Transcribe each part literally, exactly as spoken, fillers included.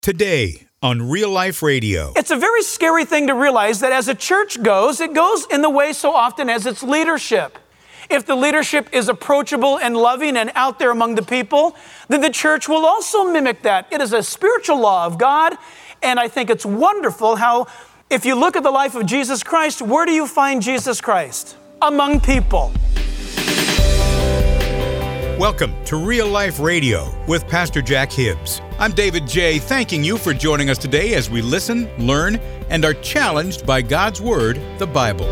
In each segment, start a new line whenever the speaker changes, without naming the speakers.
Today on Real Life Radio.
It's a very scary thing to realize that as a church goes, it goes in the way so often as its leadership. If the leadership is approachable and loving and out there among the people, then the church will also mimic that. It is a spiritual law of God, and I think it's wonderful how, if you look at the life of Jesus Christ, where do you find Jesus Christ? Among people.
Welcome to Real Life Radio with Pastor Jack Hibbs. I'm David J., thanking you for joining us today as we listen, learn, and are challenged by God's Word, the Bible.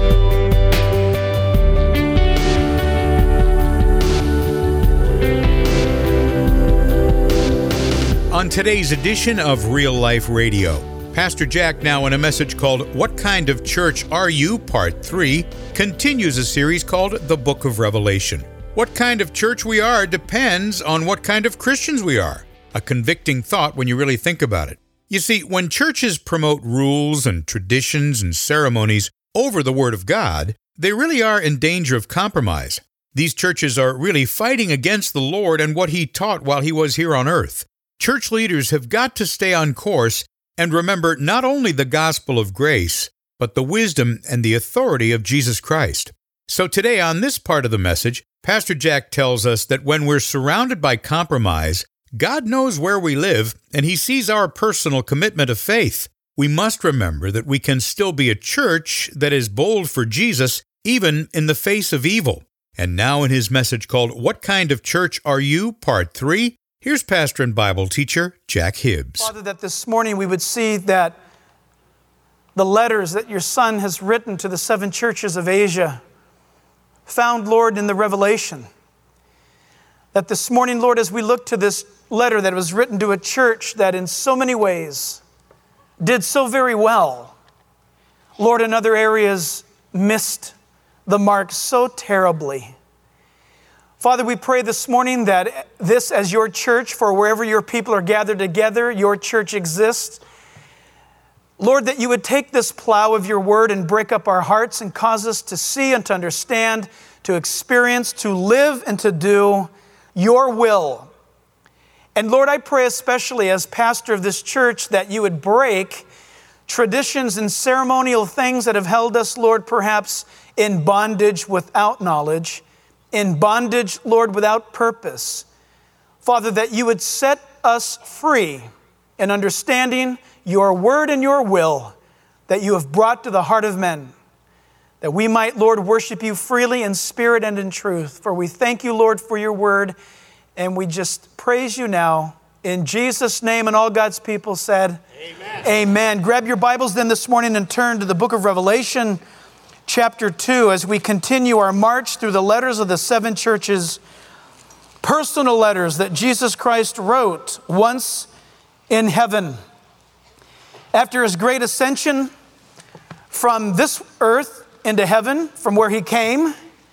On today's edition of Real Life Radio, Pastor Jack, now in a message called What Kind of Church Are You? Part three, continues a series called The Book of Revelation. What kind of church we are depends on what kind of Christians we are. A convicting thought when you really think about it. You see, when churches promote rules and traditions and ceremonies over the Word of God, they really are in danger of compromise. These churches are really fighting against the Lord and what He taught while He was here on earth. Church leaders have got to stay on course and remember not only the gospel of grace, but the wisdom and the authority of Jesus Christ. So today on this part of the message, Pastor Jack tells us that when we're surrounded by compromise, God knows where we live, and He sees our personal commitment of faith. We must remember that we can still be a church that is bold for Jesus, even in the face of evil. And now in his message called What Kind of Church Are You? Part three, here's pastor and Bible teacher Jack Hibbs.
Father, that this morning we would see that the letters that your Son has written to the seven churches of Asia found, Lord, in the Revelation. That this morning, Lord, as we look to this letter that was written to a church that in so many ways did so very well, Lord, in other areas missed the mark so terribly. Father, we pray this morning that this, as your church, for wherever your people are gathered together, your church exists. Lord, that you would take this plow of your word and break up our hearts and cause us to see and to understand, to experience, to live and to do your will. And Lord, I pray especially as pastor of this church that you would break traditions and ceremonial things that have held us, Lord, perhaps in bondage without knowledge, in bondage, Lord, without purpose. Father, that you would set us free in understanding your word and your will that you have brought to the heart of men, that we might, Lord, worship you freely in spirit and in truth. For we thank you, Lord, for your word, and we just praise you now. In Jesus' name, and all God's people said, Amen. Amen. Grab your Bibles then this morning and turn to the book of Revelation, chapter two, as we continue our march through the letters of the seven churches, personal letters that Jesus Christ wrote once in heaven. After his great ascension from this earth into heaven, from where he came,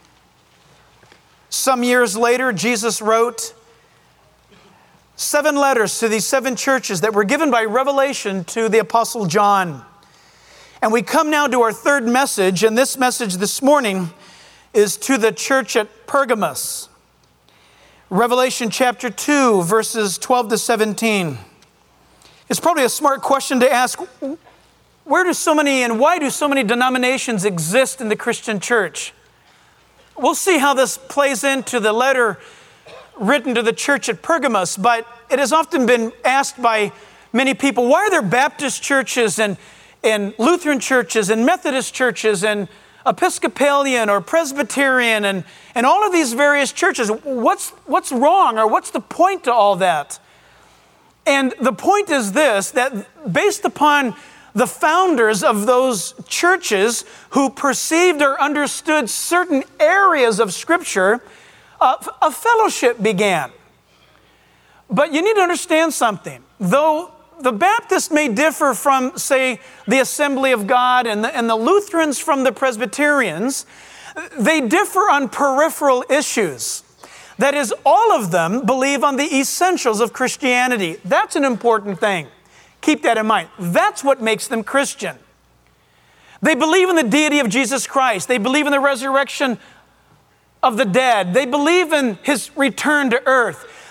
some years later, Jesus wrote seven letters to these seven churches that were given by revelation to the Apostle John. And we come now to our third message, and this message this morning is to the church at Pergamos. Revelation chapter two, verses twelve to seventeen. It's probably a smart question to ask, where do so many and why do so many denominations exist in the Christian church? We'll see how this plays into the letter written to the church at Pergamos, but it has often been asked by many people, why are there Baptist churches and, and Lutheran churches and Methodist churches and Episcopalian or Presbyterian and, and all of these various churches? What's, what's wrong, or what's the point to all that? And the point is this, that based upon the founders of those churches who perceived or understood certain areas of Scripture, uh, a fellowship began. But you need to understand something. Though the Baptists may differ from, say, the Assembly of God and the, and the Lutherans from the Presbyterians, they differ on peripheral issues. That is, all of them believe on the essentials of Christianity. That's an important thing. Keep that in mind. That's what makes them Christian. They believe in the deity of Jesus Christ. They believe in the resurrection of the dead. They believe in His return to earth.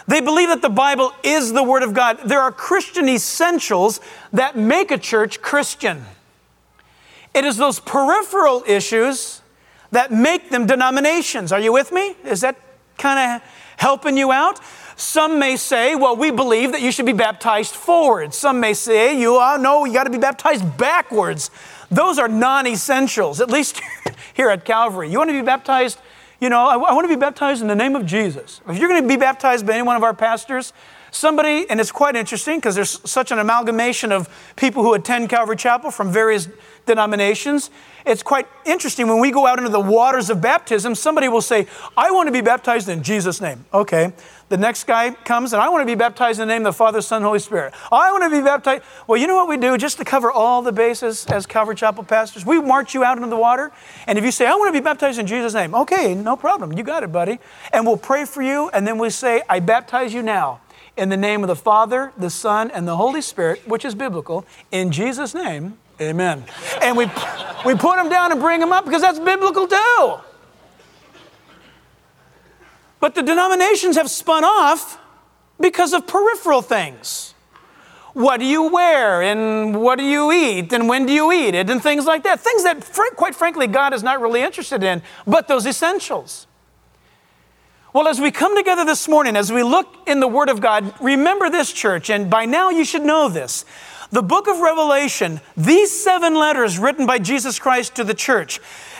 They believe that the Bible is the Word of God. There are Christian essentials that make a church Christian. It is those peripheral issues that make them denominations. Are you with me? Is that kind of helping you out? Some may say, well, we believe that you should be baptized forward. Some may say, you uh, no, you got to be baptized backwards. Those are non-essentials, at least here at Calvary. You want to be baptized, you know, I, I want to be baptized in the name of Jesus. If you're going to be baptized by any one of our pastors, somebody, and it's quite interesting because there's such an amalgamation of people who attend Calvary Chapel from various denominations. It's quite interesting when we go out into the waters of baptism, somebody will say, I want to be baptized in Jesus' name. Okay. The next guy comes and I want to be baptized in the name of the Father, Son, Holy Spirit. I want to be baptized. Well, you know what we do just to cover all the bases as Calvary Chapel pastors? We march you out into the water. And if you say, I want to be baptized in Jesus' name. Okay, no problem. You got it, buddy. And we'll pray for you. And then we say, I baptize you now in the name of the Father, the Son, and the Holy Spirit, which is biblical. In Jesus' name, amen. And we, we put them down and bring them up because that's biblical too. But the denominations have spun off because of peripheral things. What do you wear and what do you eat and when do you eat it and things like that. Things that, quite frankly, God is not really interested in, but those essentials. Well, as we come together this morning, as we look in the Word of God, remember this, church, and by now you should know this. The book of Revelation, these seven letters written by Jesus Christ to the church,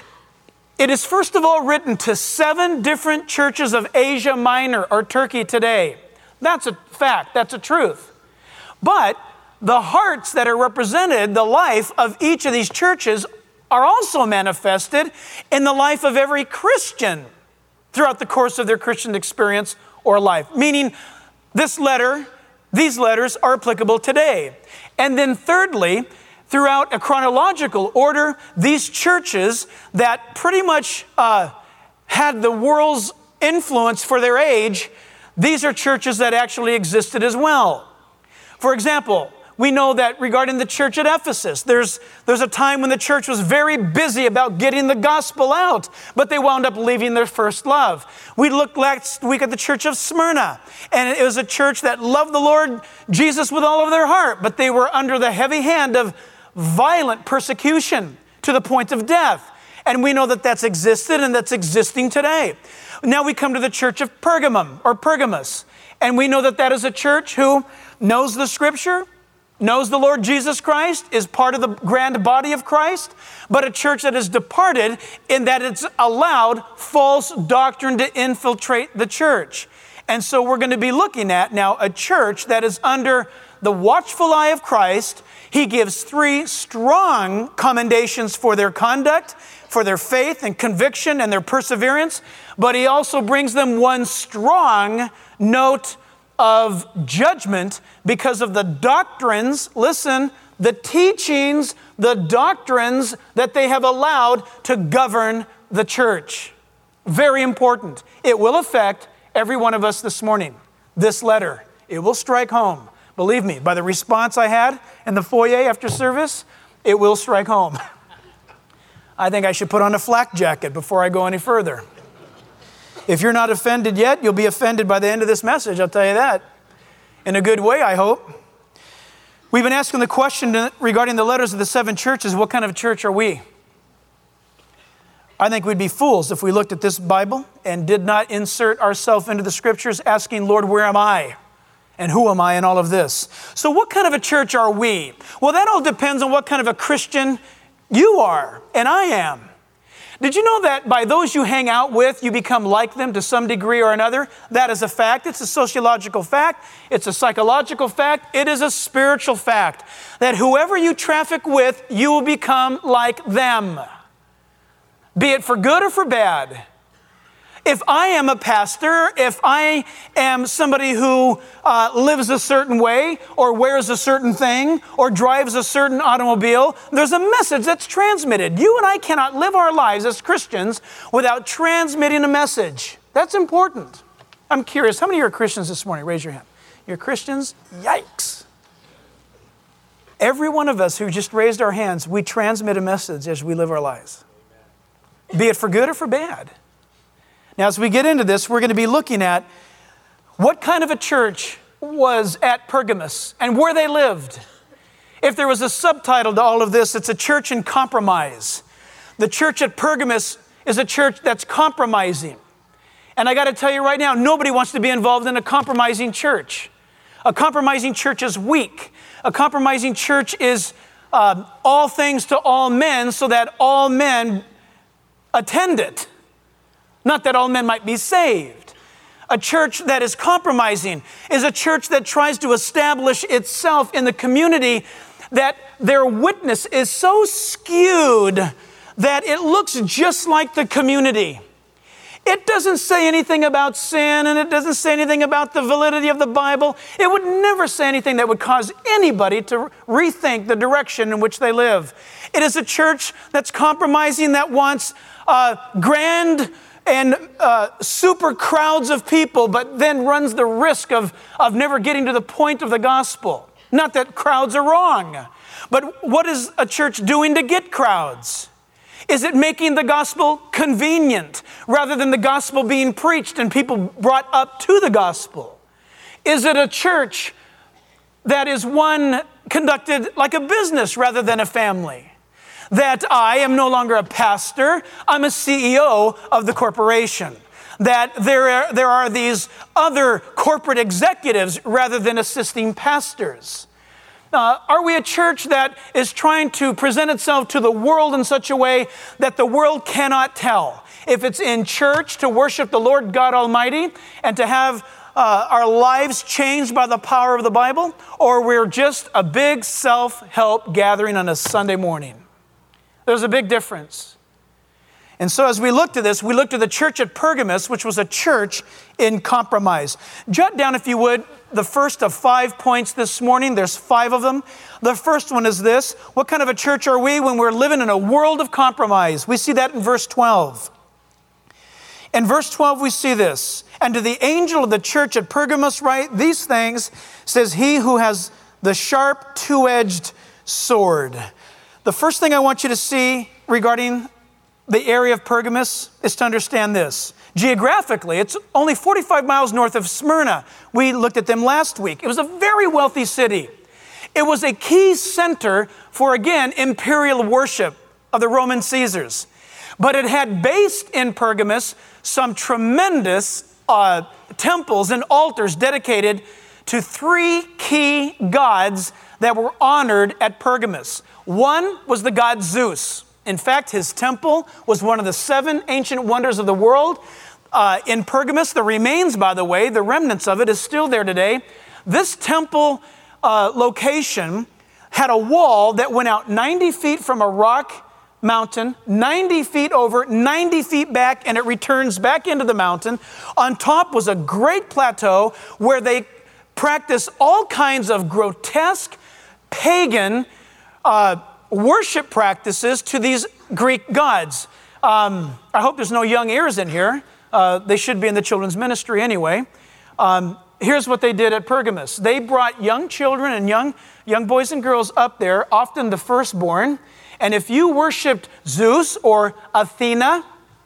it is first of all written to seven different churches of Asia Minor or Turkey today. That's a fact. That's a truth. But the hearts that are represented, the life of each of these churches are also manifested in the life of every Christian throughout the course of their Christian experience or life. Meaning this letter, these letters are applicable today. And then thirdly, throughout a chronological order, these churches that pretty much uh, had the world's influence for their age, these are churches that actually existed as well. For example, we know that regarding the church at Ephesus, there's, there's a time when the church was very busy about getting the gospel out, but they wound up leaving their first love. We looked last week at the church of Smyrna, and it was a church that loved the Lord Jesus with all of their heart, but they were under the heavy hand of violent persecution to the point of death. And we know that that's existed and that's existing today. Now we come to the church of Pergamum or Pergamos. And we know that that is a church who knows the scripture, knows the Lord Jesus Christ, is part of the grand body of Christ, but a church that is departed in that it's allowed false doctrine to infiltrate the church. And so we're going to be looking at now a church that is under the watchful eye of Christ. He gives three strong commendations for their conduct, for their faith and conviction and their perseverance, but he also brings them one strong note of judgment because of the doctrines, listen, the teachings, the doctrines that they have allowed to govern the church. Very important. It will affect every one of us this morning. This letter, it will strike home. Believe me, by the response I had in the foyer after service, it will strike home. I think I should put on a flak jacket before I go any further. If you're not offended yet, you'll be offended by the end of this message, I'll tell you that. In a good way, I hope. We've been asking the question regarding the letters of the seven churches, what kind of church are we? I think we'd be fools if we looked at this Bible and did not insert ourselves into the scriptures asking, Lord, where am I? And who am I in all of this? So what kind of a church are we? Well, that all depends on what kind of a Christian you are and I am. Did you know that by those you hang out with, you become like them to some degree or another? That is a fact. It's a sociological fact. It's a psychological fact. It is a spiritual fact that whoever you traffic with, you will become like them. Be it for good or for bad. If I am a pastor, if I am somebody who uh, lives a certain way or wears a certain thing or drives a certain automobile, there's a message that's transmitted. You and I cannot live our lives as Christians without transmitting a message. That's important. I'm curious, how many of you are Christians this morning? Raise your hand. You're Christians? Yikes. Every one of us who just raised our hands, we transmit a message as we live our lives. Be it for good or for bad. Now, as we get into this, we're going to be looking at what kind of a church was at Pergamos and where they lived. If there was a subtitle to all of this, it's a church in compromise. The church at Pergamos is a church that's compromising. And I got to tell you right now, nobody wants to be involved in a compromising church. A compromising church is weak. A compromising church is uh, all things to all men so that all men attend it. Not that all men might be saved. A church that is compromising is a church that tries to establish itself in the community, that their witness is so skewed that it looks just like the community. It doesn't say anything about sin, and it doesn't say anything about the validity of the Bible. It would never say anything that would cause anybody to rethink the direction in which they live. It is a church that's compromising, that wants uh, grand and uh, super crowds of people, but then runs the risk of, of never getting to the point of the gospel. Not that crowds are wrong, but what is a church doing to get crowds? Is it making the gospel convenient rather than the gospel being preached and people brought up to the gospel? Is it a church that is one conducted like a business rather than a family? That I am no longer a pastor, I'm a C E O of the corporation. That there are, there are these other corporate executives rather than assisting pastors. Uh, are we a church that is trying to present itself to the world in such a way that the world cannot tell if it's in church to worship the Lord God Almighty and to have uh, our lives changed by the power of the Bible, or we're just a big self-help gathering on a Sunday morning? There's a big difference. And so as we looked at this, we looked at the church at Pergamos, which was a church in compromise. Jot down, if you would, the first of five points this morning. There's five of them. The first one is this: what kind of a church are we when we're living in a world of compromise? We see that in verse twelve. In verse twelve, we see this: and to the angel of the church at Pergamos write these things, says he who has the sharp two-edged sword. The first thing I want you to see regarding the area of Pergamos is to understand this. Geographically, it's only forty-five miles north of Smyrna. We looked at them last week. It was a very wealthy city. It was a key center for, again, imperial worship of the Roman Caesars. But it had based in Pergamos some tremendous uh, temples and altars dedicated to three key gods that were honored at Pergamos. One was the god Zeus. In fact, his temple was one of the seven ancient wonders of the world. Uh, in Pergamos, the remains, by the way, the remnants of it is still there today. This temple uh, location had a wall that went out ninety feet from a rock mountain, ninety feet over, ninety feet back, and it returns back into the mountain. On top was a great plateau where they practiced all kinds of grotesque, pagan uh, worship practices to these Greek gods. Um, I hope there's no young ears in here. Uh, they should be in the children's ministry anyway. Um, here's what they did at Pergamos. They brought young children and young, young boys and girls up there, often the firstborn. And if you worshiped Zeus or Athena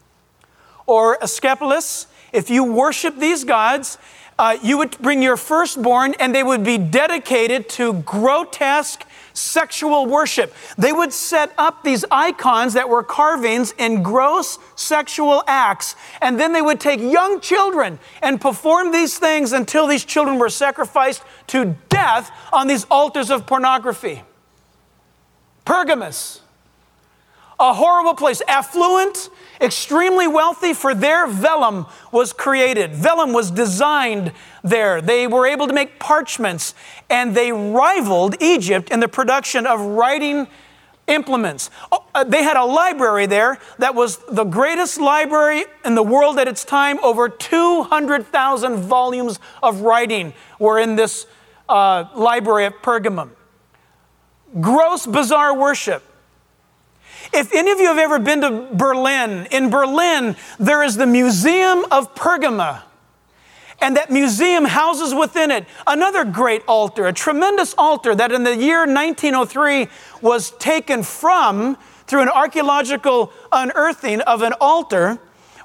or Asclepius, if you worshiped these gods, uh, you would bring your firstborn and they would be dedicated to grotesque sexual worship. They would set up these icons that were carvings in gross sexual acts, and then they would take young children and perform these things until these children were sacrificed to death on these altars of pornography. Pergamos, a horrible place, affluent, extremely wealthy, for there vellum was created. Vellum was designed there. They were able to make parchments, and they rivaled Egypt in the production of writing implements. Oh, uh, they had a library there that was the greatest library in the world at its time. Over two hundred thousand volumes of writing were in this uh, library at Pergamum. Gross, bizarre worship. If any of you have ever been to Berlin, in Berlin, there is the Museum of Pergama. And that museum houses within it another great altar, a tremendous altar that in the year nineteen oh three was taken from, through an archaeological unearthing of an altar,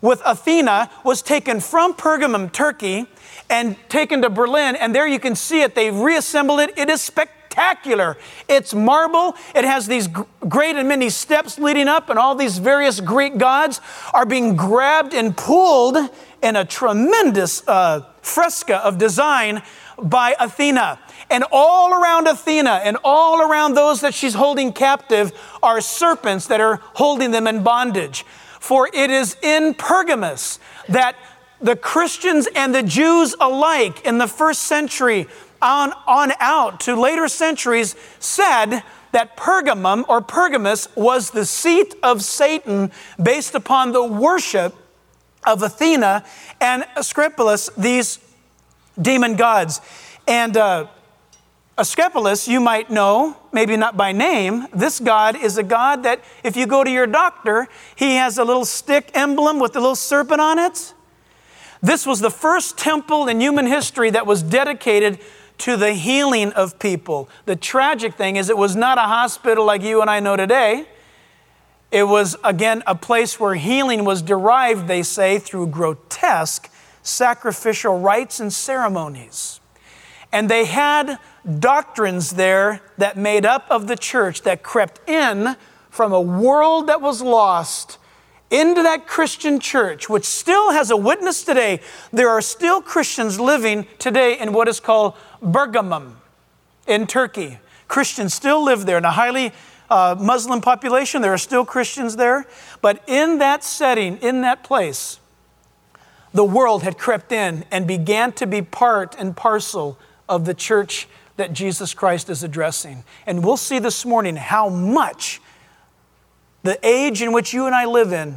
with Athena was taken from Pergamum, Turkey, and taken to Berlin. And there you can see it. They've reassembled it. It is spectacular. It's marble. It has these great and many steps leading up, and all these various Greek gods are being grabbed and pulled in a tremendous uh, fresco of design by Athena. And all around Athena and all around those that she's holding captive are serpents that are holding them in bondage. For it is in Pergamus that the Christians and the Jews alike in the first century on, on out to later centuries said that Pergamum or Pergamus was the seat of Satan based upon the worship of Athena and Asclepius, these demon gods. And uh, Asclepius, you might know, maybe not by name, this god is a god that if you go to your doctor, he has a little stick emblem with a little serpent on it. This was the first temple in human history that was dedicated to the healing of people. The tragic thing is it was not a hospital like you and I know today. It was, again, a place where healing was derived, they say, through grotesque sacrificial rites and ceremonies. And they had doctrines there that made up of the church that crept in from a world that was lost into that Christian church, which still has a witness today. There are still Christians living today in what is called Pergamum in Turkey. Christians still live there in a highly uh, Muslim population. There are still Christians there. But in that setting, in that place, the world had crept in and began to be part and parcel of the church that Jesus Christ is addressing. And we'll see this morning how much the age in which you and I live in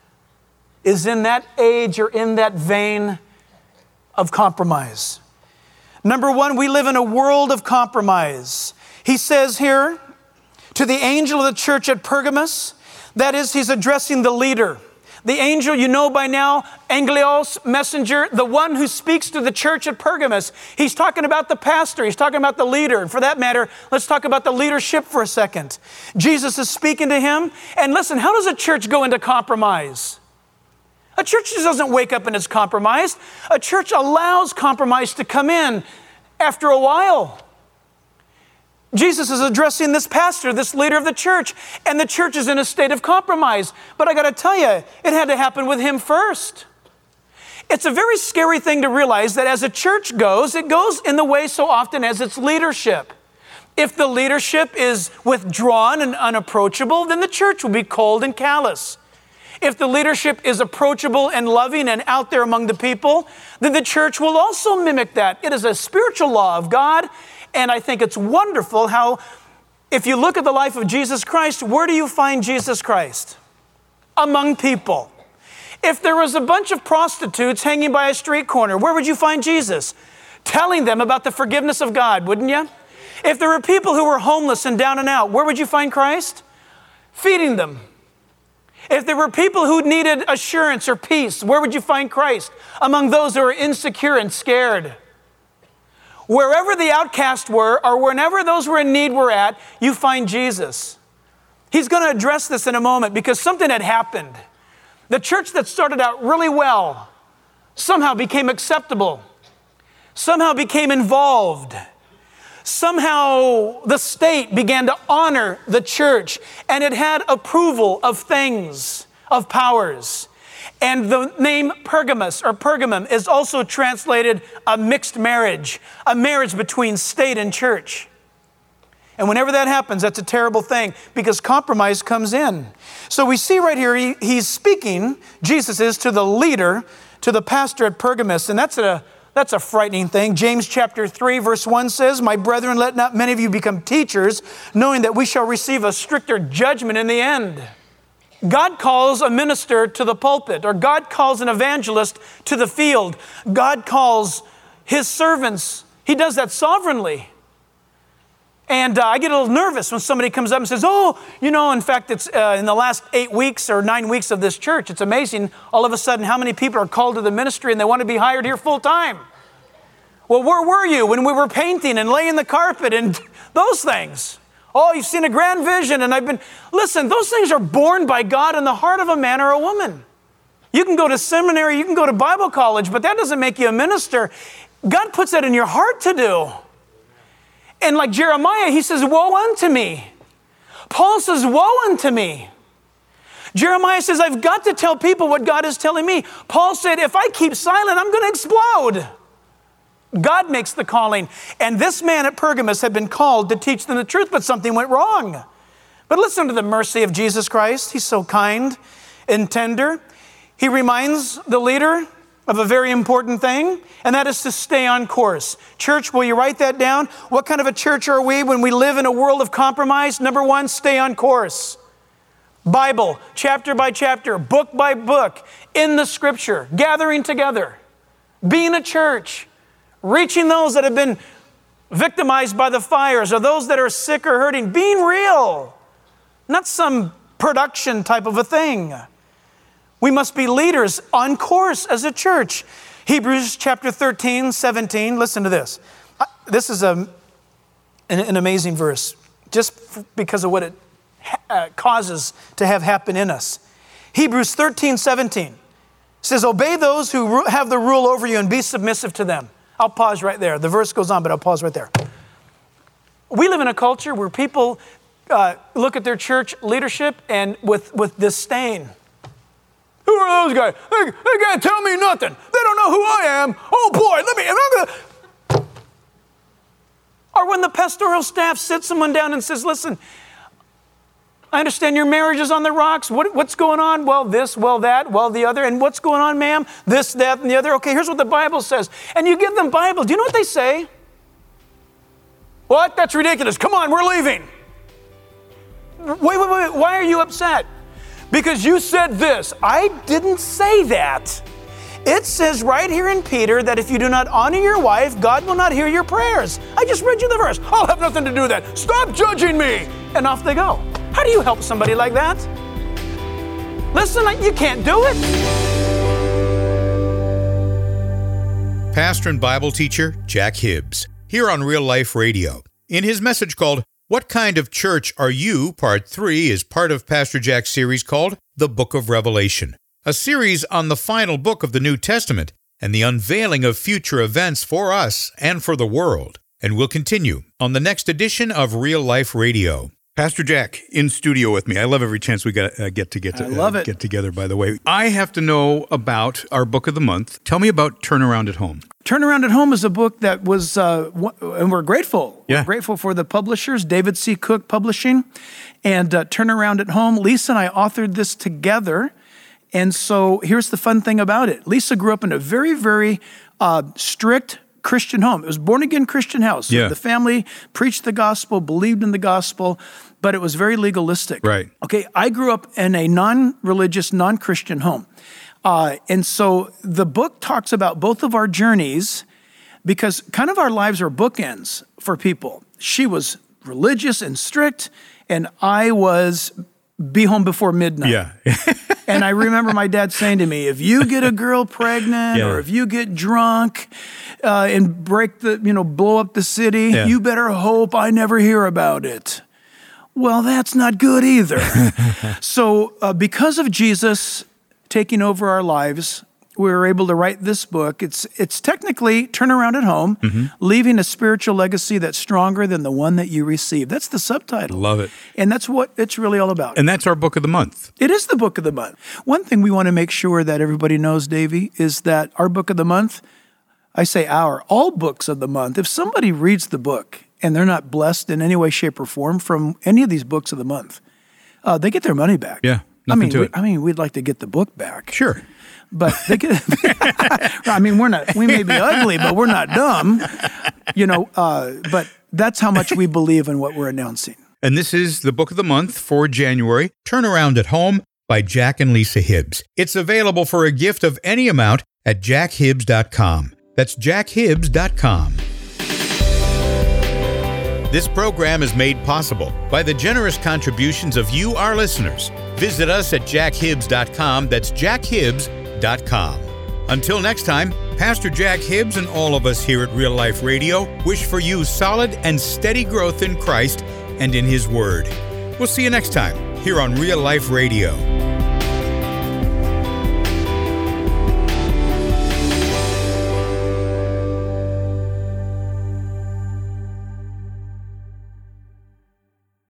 is in that age or in that vein of compromise. Number one, we live in a world of compromise. He says here to the angel of the church at Pergamus, that is, he's addressing the leader. The angel, you know by now, Angelos, messenger, the one who speaks to the church at Pergamus. He's talking about the pastor. He's talking about the leader. And for that matter, let's talk about the leadership for a second. Jesus is speaking to him. And listen, how does a church go into compromise? A church just doesn't wake up and it's compromised. A church allows compromise to come in after a while. Jesus is addressing this pastor, this leader of the church, and the church is in a state of compromise. But I got to tell you, it had to happen with him first. It's a very scary thing to realize that as a church goes, it goes in the way so often as its leadership. If the leadership is withdrawn and unapproachable, then the church will be cold and callous. If the leadership is approachable and loving and out there among the people, then the church will also mimic that. It is a spiritual law of God. And I think it's wonderful how, if you look at the life of Jesus Christ, where do you find Jesus Christ? Among people. If there was a bunch of prostitutes hanging by a street corner, where would you find Jesus? Telling them about the forgiveness of God, wouldn't you? If there were people who were homeless and down and out, where would you find Christ? Feeding them. If there were people who needed assurance or peace, where would you find Christ? Among those who are insecure and scared. Wherever the outcasts were, or whenever those who were in need were at, you find Jesus. He's going to address this in a moment because something had happened. The church that started out really well somehow became acceptable, somehow became involved. Somehow the state began to honor the church, and it had approval of things, of powers. And the name Pergamus or Pergamum is also translated a mixed marriage, a marriage between state and church. And whenever that happens, that's a terrible thing because compromise comes in. So we see right here, he, he's speaking, Jesus is, to the leader, to the pastor at Pergamus. And that's a, that's a frightening thing. James chapter three, verse one says, "My brethren, let not many of you become teachers, knowing that we shall receive a stricter judgment in the end." God calls a minister to the pulpit, or God calls an evangelist to the field. God calls his servants. He does that sovereignly. And uh, I get a little nervous when somebody comes up and says, oh, you know, in fact, it's uh, in the last eight weeks or nine weeks of this church, it's amazing all of a sudden how many people are called to the ministry and they want to be hired here full time. Well, where were you when we were painting and laying the carpet and those things? Oh, you've seen a grand vision and I've been... Listen, those things are born by God in the heart of a man or a woman. You can go to seminary, you can go to Bible college, but that doesn't make you a minister. God puts that in your heart to do. And like Jeremiah, he says, woe unto me. Paul says, woe unto me. Jeremiah says, I've got to tell people what God is telling me. Paul said, if I keep silent, I'm going to explode. God makes the calling. And this man at Pergamos had been called to teach them the truth, but something went wrong. But listen to the mercy of Jesus Christ. He's so kind and tender. He reminds the leader of a very important thing, and that is to stay on course. Church, will you write that down? What kind of a church are we when we live in a world of compromise? Number one, stay on course. Bible, chapter by chapter, book by book, in the Scripture, gathering together, being a church, reaching those that have been victimized by the fires or those that are sick or hurting, being real, not some production type of a thing. We must be leaders on course as a church. Hebrews chapter thirteen, seventeen, listen to this. This is a, an, an amazing verse, just because of what it uh, causes to have happen in us. Hebrews thirteen, seventeen says, obey those who have the rule over you and be submissive to them. I'll pause right there. The verse goes on, but I'll pause right there. We live in a culture where people uh, look at their church leadership and with, with disdain. Who are those guys? They, they can't tell me nothing. They don't know who I am. Oh boy, let me, am I gonna... Or when the pastoral staff sits someone down and says, listen, I understand your marriage is on the rocks. What, what's going on? Well, this, well, that, well, the other. And what's going on, ma'am? This, that, and the other. Okay, here's what the Bible says. And you give them Bible. Do you know what they say? What? That's ridiculous. Come on, we're leaving. Wait, wait, wait. Why are you upset? Because you said this. I didn't say that. It says right here in Peter that if you do not honor your wife, God will not hear your prayers. I just read you the verse. I'll have nothing to do with that. Stop judging me. And off they go. How do you help somebody like that? Listen, you can't do it.
Pastor and Bible teacher Jack Hibbs, here on Real Life Radio. In his message called What Kind of Church Are You? Part three is part of Pastor Jack's series called The Book of Revelation, a series on the final book of the New Testament and the unveiling of future events for us and for the world. And we'll continue on the next edition of Real Life Radio. Pastor Jack in studio with me. I love every chance we get, uh, get to get to
I love
uh,
it.
get together, by the way. I have to know about our book of the month. Tell me about Turnaround at Home.
Turnaround at Home is a book that was, uh, and we're grateful.
Yeah.
We're grateful for the publishers, David C. Cook Publishing, and uh, Turnaround at Home. Lisa and I authored this together, and so here's the fun thing about it. Lisa grew up in a very, very uh, strict Christian home. It was born-again Christian house.
Yeah.
The family preached the gospel, believed in the gospel, but it was very legalistic.
Right.
Okay, I grew up in a non-religious, non-Christian home. Uh, and so the book talks about both of our journeys because kind of our lives are bookends for people. She was religious and strict, and I was be home before midnight.
Yeah.
And I remember my dad saying to me, if you get a girl pregnant
Yeah.
or if you get drunk uh, and break the, you know, blow up the city,
Yeah.
you better hope I never hear about it. Well, that's not good either. So uh, because of Jesus taking over our lives, we were able to write this book. It's it's technically Turnaround at Home,
Mm-hmm.
leaving a spiritual legacy that's stronger than the one that you received. That's the subtitle.
Love it.
And that's what it's really all about.
And that's our book of the month.
It is the book of the month. One thing we want to make sure that everybody knows, Davey, is that our book of the month, I say our, all books of the month, if somebody reads the book and they're not blessed in any way, shape, or form from any of these books of the month, uh, they get their money back.
Yeah,
I
nothing
mean,
to
we,
it.
I mean, we'd like to get the book back.
Sure.
But they get, I mean, we're not, we may be ugly, but we're not dumb, you know, uh, but that's how much we believe in what we're announcing.
And this is the book of the month for January, Turnaround at Home by Jack and Lisa Hibbs. It's available for a gift of any amount at jack hibbs dot com. That's jack hibbs dot com. This program is made possible by the generous contributions of you, our listeners. Visit us at jack hibbs dot com. That's jack hibbs dot com. Until next time, Pastor Jack Hibbs and all of us here at Real Life Radio wish for you solid and steady growth in Christ and in His Word. We'll see you next time here on Real Life Radio.